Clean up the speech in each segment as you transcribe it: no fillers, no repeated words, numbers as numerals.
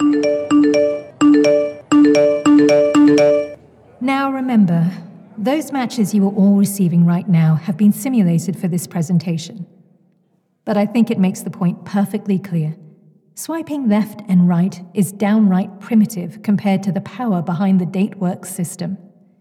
Now remember, those matches you are all receiving right now have been simulated for this presentation. But I think it makes the point perfectly clear. Swiping left and right is downright primitive compared to the power behind the DateWorks system.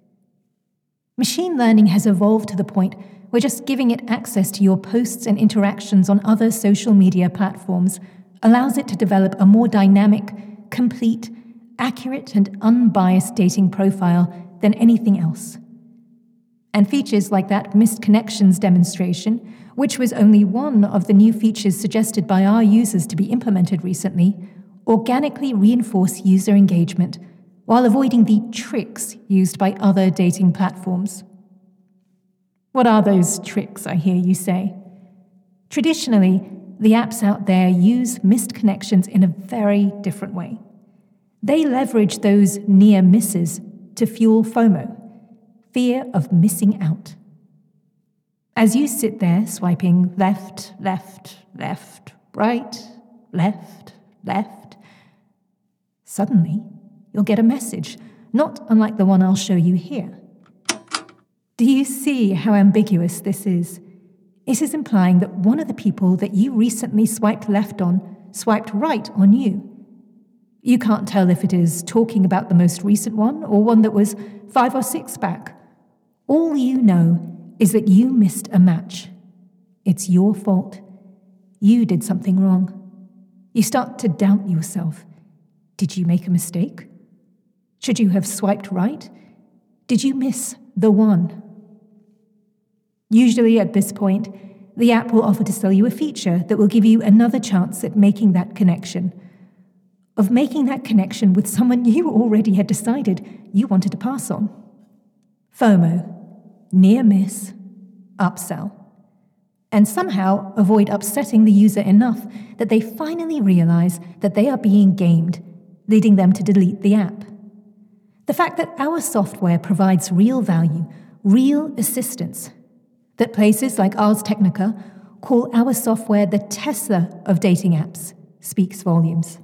Machine learning has evolved to the point where just giving it access to your posts and interactions on other social media platforms allows it to develop a more dynamic, complete, accurate, and unbiased dating profile than anything else. And features like that missed connections demonstration, which was only one of the new features suggested by our users to be implemented recently, organically reinforce user engagement while avoiding the tricks used by other dating platforms. What are those tricks, I hear you say? Traditionally, the apps out there use missed connections in a very different way. They leverage those near misses to fuel FOMO, fear of missing out. As you sit there swiping left, left, left, right, left, left, suddenly you'll get a message, not unlike the one I'll show you here. Do you see how ambiguous this is? It is implying that one of the people that you recently swiped left on swiped right on you. You can't tell if it is talking about the most recent one or one that was 5 or 6 back. All you know is that you missed a match. It's your fault. You did something wrong. You start to doubt yourself. Did you make a mistake? Should you have swiped right? Did you miss the one? Usually at this point, the app will offer to sell you a feature that will give you another chance at making that connection. Of making that connection with someone you already had decided you wanted to pass on. FOMO, near miss, upsell. And somehow avoid upsetting the user enough that they finally realize that they are being gamed, leading them to delete the app. The fact that our software provides real value, real assistance, that places like Ars Technica call our software the Tesla of dating apps, speaks volumes.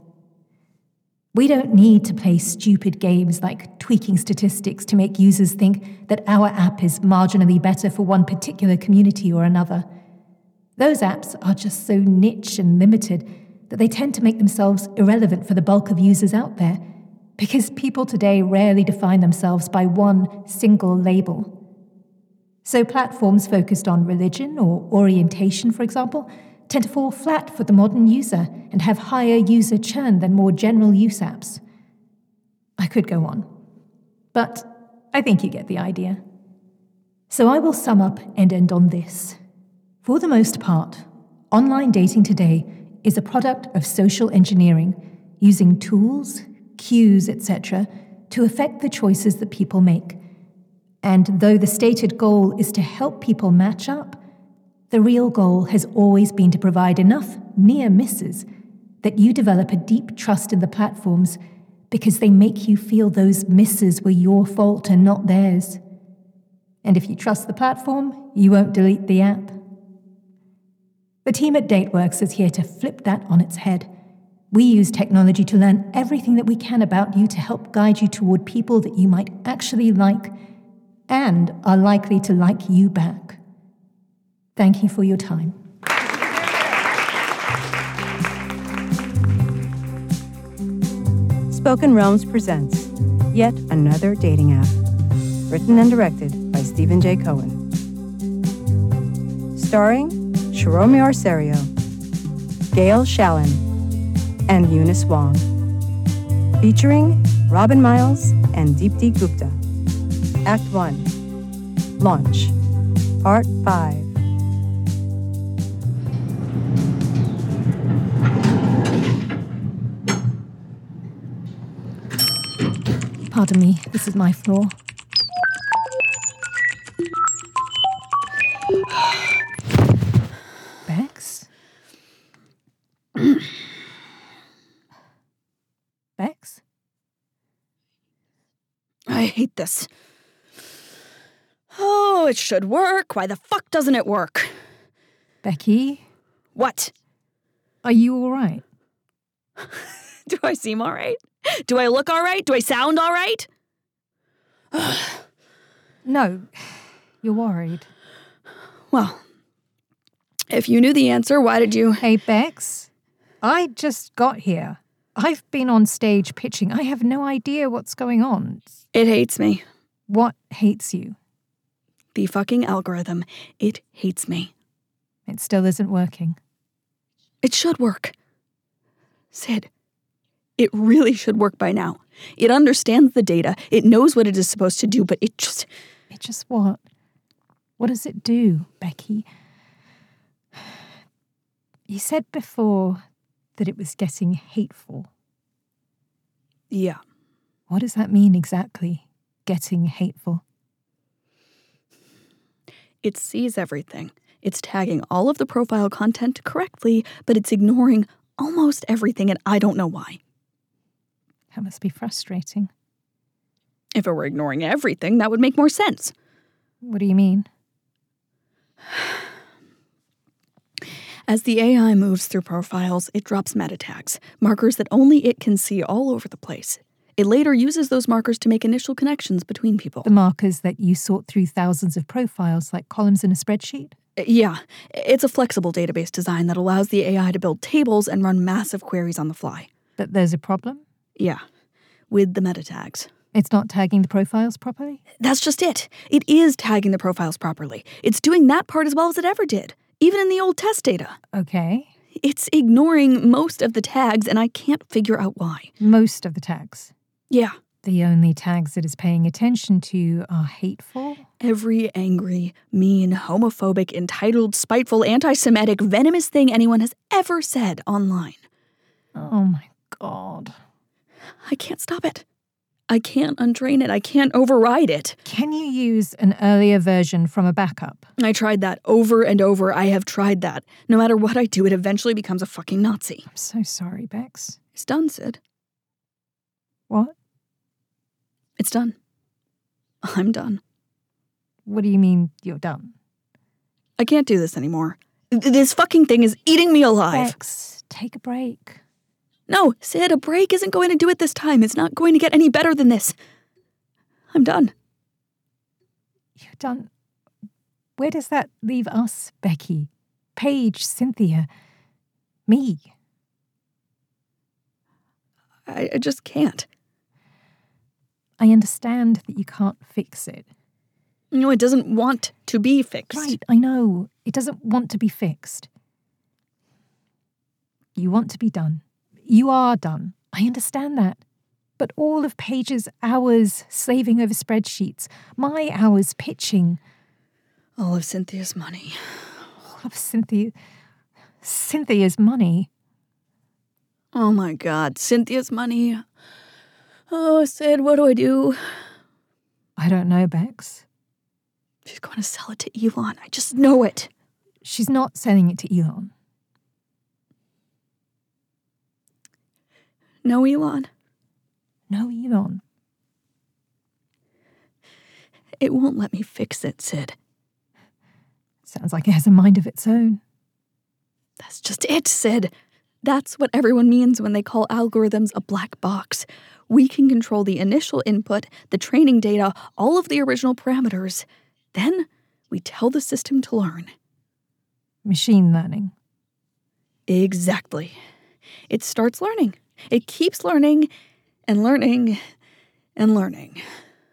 We don't need to play stupid games like tweaking statistics to make users think that our app is marginally better for one particular community or another. Those apps are just so niche and limited that they tend to make themselves irrelevant for the bulk of users out there, because people today rarely define themselves by one single label. So platforms focused on religion or orientation, for example, tend to fall flat for the modern user and have higher user churn than more general use apps. I could go on, but I think you get the idea. So I will sum up and end on this. For the most part, online dating today is a product of social engineering, using tools, cues, etc., to affect the choices that people make. And though the stated goal is to help people match up, the real goal has always been to provide enough near misses that you develop a deep trust in the platforms because they make you feel those misses were your fault and not theirs. And if you trust the platform, you won't delete the app. The team at DateWorks is here to flip that on its head. We use technology to learn everything that we can about you to help guide you toward people that you might actually like and are likely to like you back. Thank you for your time. Spoken Realms presents yet another dating app, written and directed by Stephen J. Cohen. Starring Shiromi Arserio, Gail Shallon, and Eunice Wong. Featuring Robin Miles and Deepti Gupta. Act 1. Launch. Part 5. Pardon me, this is my floor. Bex? Bex? I hate this. Oh, it should work. Why the fuck doesn't it work? Becky? What? Are you all right? Do I seem all right? Do I look all right? Do I sound all right? No, you're worried. Well, if you knew the answer, why did you... Hey, Bex, I just got here. I've been on stage pitching. I have no idea what's going on. It hates me. What hates you? The fucking algorithm. It hates me. It still isn't working. It should work. Sid, it really should work by now. It understands the data. It knows what it is supposed to do, but it just... It just what? What does it do, Becky? You said before that it was getting hateful. Yeah. What does that mean exactly, getting hateful? It sees everything. It's tagging all of the profile content correctly, but it's ignoring almost everything, and I don't know why. That must be frustrating. If it were ignoring everything, that would make more sense. What do you mean? As the AI moves through profiles, it drops meta tags, markers that only it can see all over the place. It later uses those markers to make initial connections between people. The markers that you sort through thousands of profiles like columns in a spreadsheet? Yeah, it's a flexible database design that allows the AI to build tables and run massive queries on the fly. But there's a problem? Yeah, with the meta tags. It's not tagging the profiles properly? That's just it. It is tagging the profiles properly. It's doing that part as well as it ever did, even in the old test data. Okay. It's ignoring most of the tags, and I can't figure out why. Most of the tags? Yeah. The only tags it is paying attention to are hateful? Every angry, mean, homophobic, entitled, spiteful, anti-Semitic, venomous thing anyone has ever said online. Oh my God. I can't stop it. I can't untrain it. I can't override it. Can you use an earlier version from a backup? I tried that over and over. I have tried that. No matter what I do, it eventually becomes a fucking Nazi. I'm so sorry, Bex. It's done, Sid. What? It's done. I'm done. What do you mean you're done? I can't do this anymore. This fucking thing is eating me alive. Bex, take a break. No, Sid, a break isn't going to do it this time. It's not going to get any better than this. I'm done. You're done. Where does that leave us, Becky? Paige, Cynthia, me? I just can't. I understand that you can't fix it. No, it doesn't want to be fixed. Right, I know. It doesn't want to be fixed. You want to be done. You are done. I understand that. But all of Paige's hours slaving over spreadsheets, my hours pitching. All of Cynthia's money. All of Cynthia's money. Oh my God, Cynthia's money. Oh, Sid, what do I do? I don't know, Bex. She's going to sell it to Elon. I just know it. She's not selling it to Elon. No, Elon. No, Elon. It won't let me fix it, Sid. Sounds like it has a mind of its own. That's just it, Sid. That's what everyone means when they call algorithms a black box. We can control the initial input, the training data, all of the original parameters. Then we tell the system to learn. Machine learning. Exactly. It starts learning. It keeps learning and learning and learning.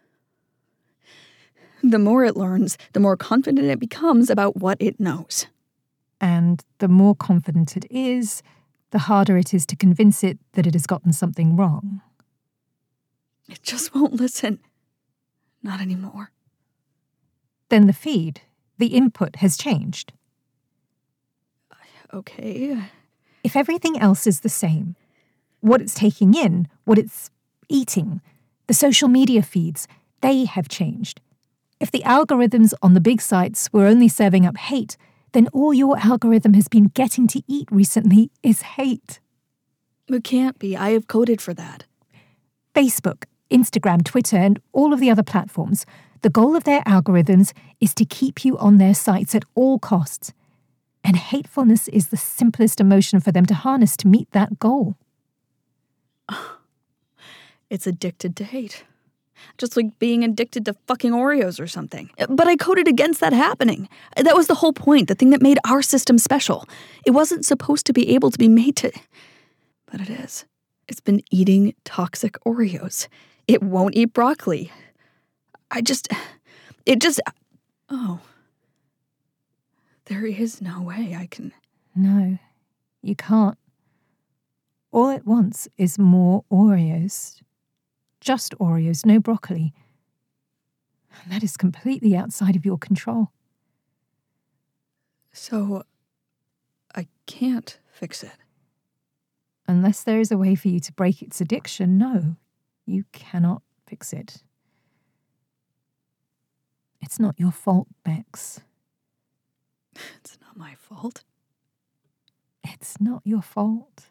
The more it learns, the more confident it becomes about what it knows. And the more confident it is, the harder it is to convince it that it has gotten something wrong. It just won't listen. Not anymore. Then the feed, the input has changed. Okay. If everything else is the same, what it's taking in, what it's eating, the social media feeds, they have changed. If the algorithms on the big sites were only serving up hate, then all your algorithm has been getting to eat recently is hate. It can't be. I have coded for that. Facebook, Instagram, Twitter, and all of the other platforms, the goal of their algorithms is to keep you on their sites at all costs. And hatefulness is the simplest emotion for them to harness to meet that goal. It's addicted to hate. Just like being addicted to fucking Oreos or something. But I coded against that happening. That was the whole point, the thing that made our system special. It wasn't supposed to be able to be made to... But it is. It's been eating toxic Oreos. It won't eat broccoli. Oh. There is no way I can... No, you can't. All it wants is more Oreos. Just Oreos, no broccoli. And that is completely outside of your control. So, I can't fix it. Unless there is a way for you to break its addiction, no, you cannot fix it. It's not your fault, Bex. It's not my fault. It's not your fault.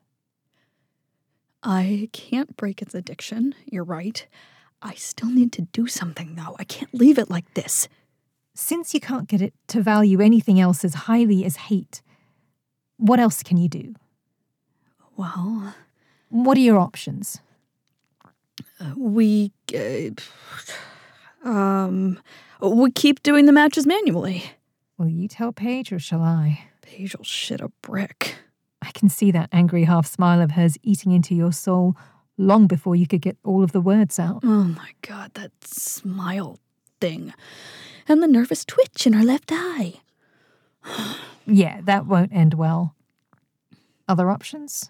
I can't break its addiction, you're right. I still need to do something, though. I can't leave it like this. Since you can't get it to value anything else as highly as hate, what else can you do? Well... What are your options? We keep doing the matches manually. Will you tell Paige or shall I? Paige'll shit a brick. I can see that angry half smile of hers eating into your soul long before you could get all of the words out. Oh my God, that smile thing. And the nervous twitch in her left eye. Yeah, that won't end well. Other options?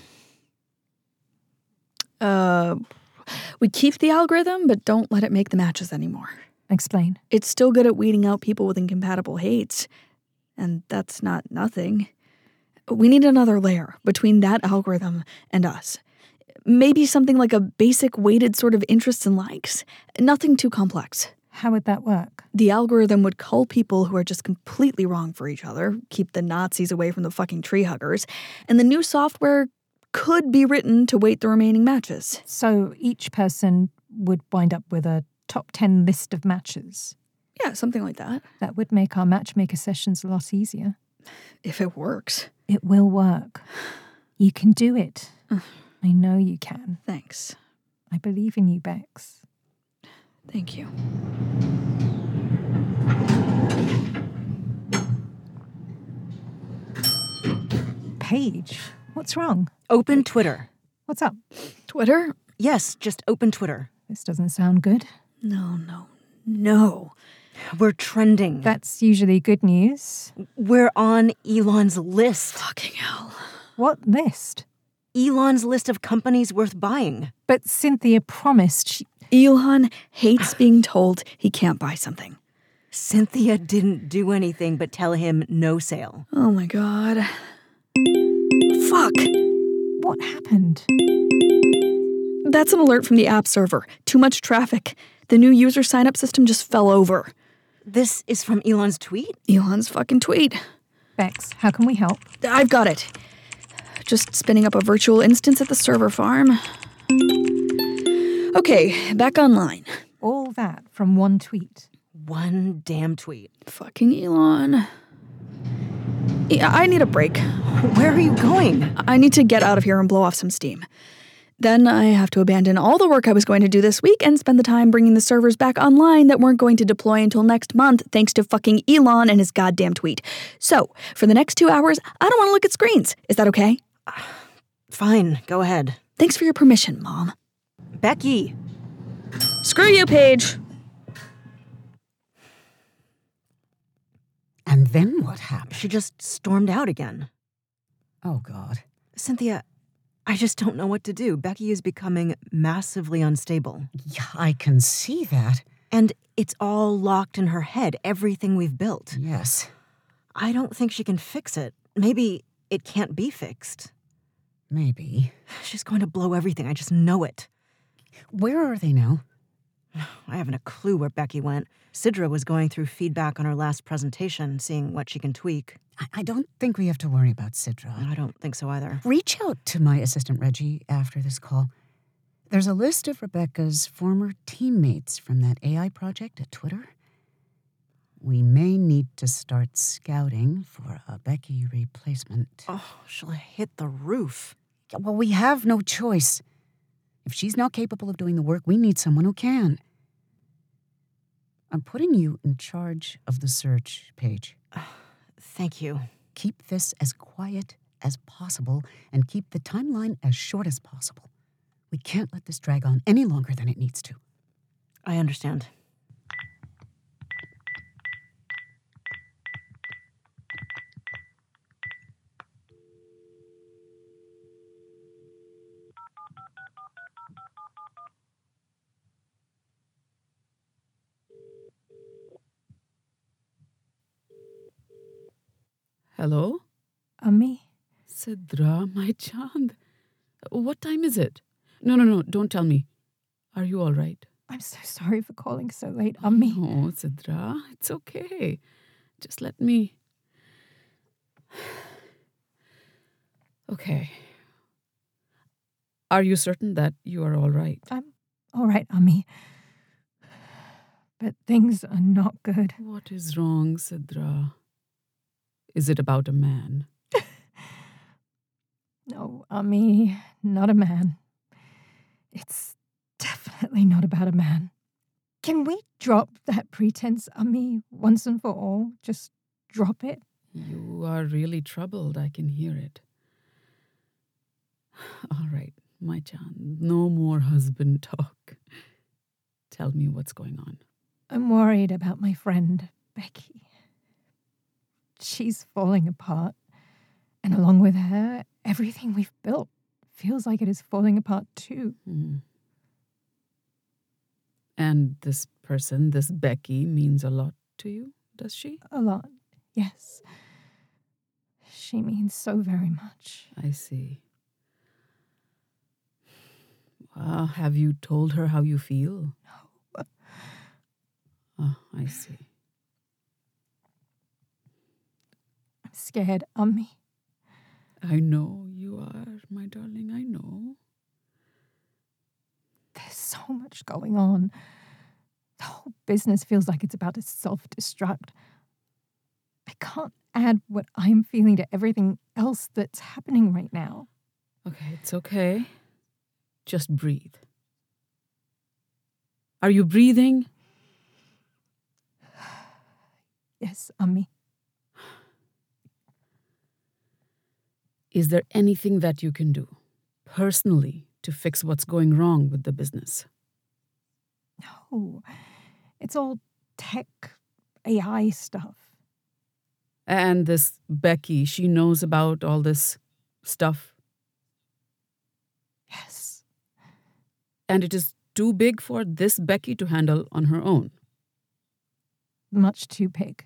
We keep the algorithm, but don't let it make the matches anymore. Explain. It's still good at weeding out people with incompatible hates. And that's not nothing. We need another layer between that algorithm and us. Maybe something like a basic weighted sort of interests and likes. Nothing too complex. How would that work? The algorithm would cull people who are just completely wrong for each other, keep the Nazis away from the fucking tree huggers, and the new software could be written to weight the remaining matches. So each person would wind up with a top 10 list of matches. Yeah, something like that. That would make our matchmaker sessions a lot easier. If it works. It will work. You can do it. I know you can. Thanks. I believe in you, Bex. Thank you. Paige, What's wrong? open Twitter. What's up? Twitter? Yes, just open Twitter. This doesn't sound good. No. We're trending. That's usually good news. We're on Elon's list. Fucking hell. What list? Elon's list of companies worth buying. But Cynthia promised Elon hates being told he can't buy something. Cynthia didn't do anything but tell him no sale. Oh my God. Fuck. What happened? That's an alert from the app server. Too much traffic. The new user sign-up system just fell over. This is from Elon's tweet? Elon's fucking tweet. Bex, how can we help? I've got it. Just spinning up a virtual instance at the server farm. Okay, back online. All that from one tweet. One damn tweet. Fucking Elon. Yeah, I need a break. Where are you going? I need to get out of here and blow off some steam. Then I have to abandon all the work I was going to do this week and spend the time bringing the servers back online that weren't going to deploy until next month thanks to fucking Elon and his goddamn tweet. So, for the next 2 hours, I don't want to look at screens. Is that okay? Fine, go ahead. Thanks for your permission, Mom. Becky! Screw you, Paige. And then what happened? She just stormed out again. Oh, God. Cynthia, I just don't know what to do. Becky is becoming massively unstable. Yeah, I can see that. And it's all locked in her head, everything we've built. Yes. I don't think she can fix it. Maybe it can't be fixed. Maybe. She's going to blow everything, I just know it. Where are they now? I haven't a clue where Becky went. Sidra was going through feedback on her last presentation, seeing what she can tweak. I don't think we have to worry about Sidra. I don't think so either. Reach out to my assistant Reggie after this call. There's a list of Rebecca's former teammates from that AI project at Twitter. We may need to start scouting for a Becky replacement. Oh, she'll hit the roof. Well, we have no choice. If she's not capable of doing the work, we need someone who can. I'm putting you in charge of the search, Paige. Thank you. Keep this as quiet as possible and keep the timeline as short as possible. We can't let this drag on any longer than it needs to. I understand. Hello? Ami? Sidra, my Chand. What time is it? No, don't tell me. Are you all right? I'm so sorry for calling so late, Ami. No, Sidra, it's okay. Just let me... Okay. Are you certain that you are all right? I'm all right, Ami. But things are not good. What is wrong, Sidra? Is it about a man? No, Ami, not a man. It's definitely not about a man. Can we drop that pretense, Ami, once and for all? Just drop it? You are really troubled. I can hear it. All right, my Chand. No more husband talk. Tell me what's going on. I'm worried about my friend, Becky. She's falling apart. And along with her, everything we've built feels like it is falling apart too. And this person, this Becky, means a lot to you, does she? A lot, yes. She means so very much. I see. Have you told her how you feel? No. Oh, I see. I'm scared, Ami. I know you are, my darling, I know. There's so much going on. The whole business feels like it's about to self-destruct. I can't add what I'm feeling to everything else that's happening right now. Okay, it's okay. Just breathe. Are you breathing? Yes, Ami. Is there anything that you can do, personally, to fix what's going wrong with the business? No, it's all tech, AI stuff. And this Becky, she knows about all this stuff. Yes. And it is too big for this Becky to handle on her own. Much too big.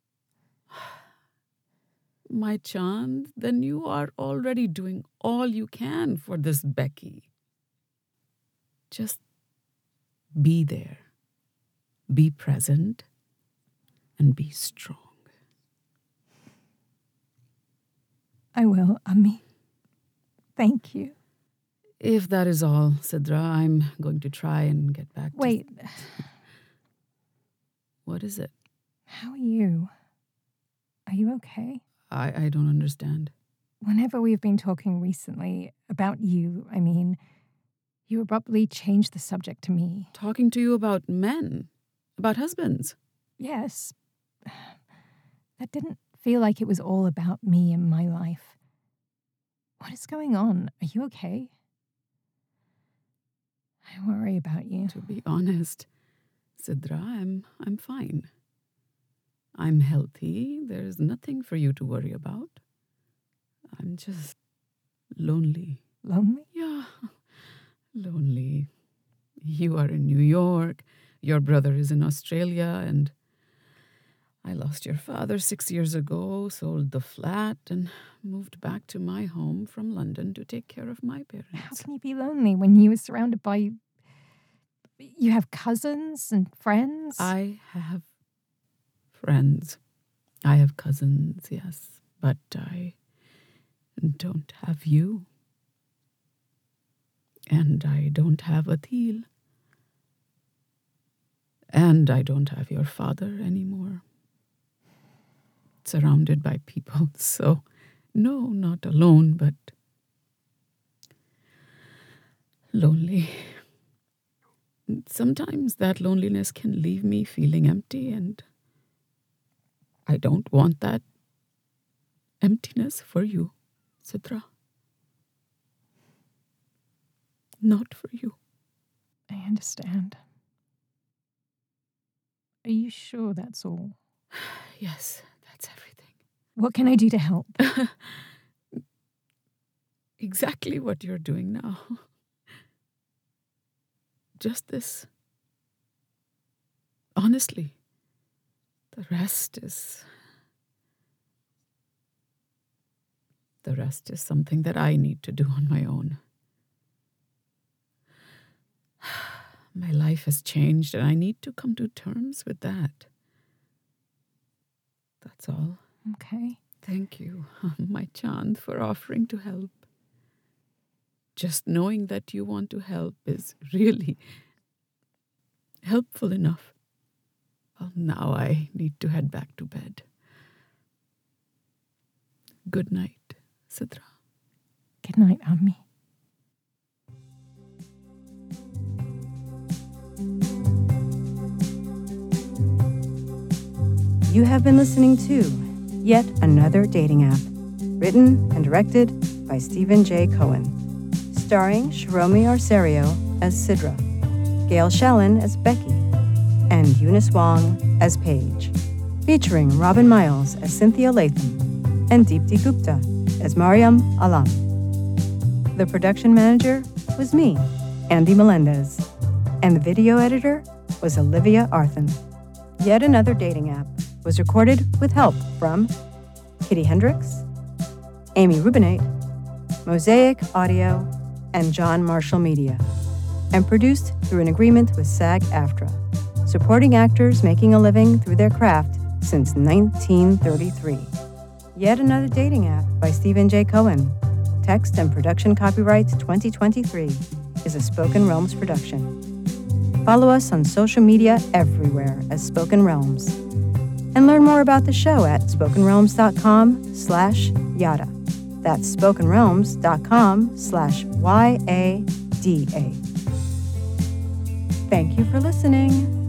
My Chand, then you are already doing all you can for this Becky. Just be there, be present, and be strong. I will, Ami. Thank you. If that is all, Sidra, I'm going to try and get back to... Wait, What is it? how are you? Are you okay? I don't understand. Whenever we've been talking recently about you, I mean, you abruptly changed the subject to me. Talking to you about men, about husbands. Yes. That didn't feel like it was all about me and my life. What is going on? Are you okay? I worry about you. To be honest, Sidra, I'm fine. I'm healthy. There's nothing for you to worry about. I'm just lonely. Lonely? Yeah, lonely. You are in New York. Your brother is in Australia, and I lost your father 6 years ago, sold the flat, and moved back to my home from London to take care of my How parents. can you be lonely when you were surrounded by... You have cousins and friends? I have friends. I have cousins, yes, but I don't have you. And I don't have Atil. And I don't have your father anymore. Surrounded by people, so no, not alone, but lonely. Sometimes that loneliness can leave me feeling empty, and I don't want that emptiness for you, Sidra. Not for you. I understand. Are you sure that's all? Yes, that's everything. What can I do to help? Exactly what you're doing now. Just this. Honestly, the rest is something that I need to do on my own. My life has changed, and I need to come to terms with that. That's all. Okay. Thank you, my Chand, for offering to help. Just knowing that you want to help is really helpful enough. Well, now I need to head back to bed. Good night, Sidra. Good night, Ammi. You have been listening to Yet Another Dating App, written and directed by Stephen J. Cohen, starring Shiromi Arserio as Sidra, Gail Shallon as Becky, and Eunice Wong as Paige, featuring Robin Miles as Cynthia Latham and Deepti Gupta as Mariam Alam. The production manager was me, Andy Melendez, and the video editor was Olivia Arthen. Yet Another Dating App was recorded with help from Kitty Hendricks, Amy Rubinate, Mosaic Audio, and John Marshall Media, and produced through an agreement with SAG-AFTRA, supporting actors making a living through their craft since 1933. Yet Another Dating App by Stephen J. Cohen. Text and production copyright 2023 is a Spoken Realms production. Follow us on social media everywhere as Spoken Realms. And learn more about the show at spokenrealms.com/yada. That's spokenrealms.com/YADA. Thank you for listening.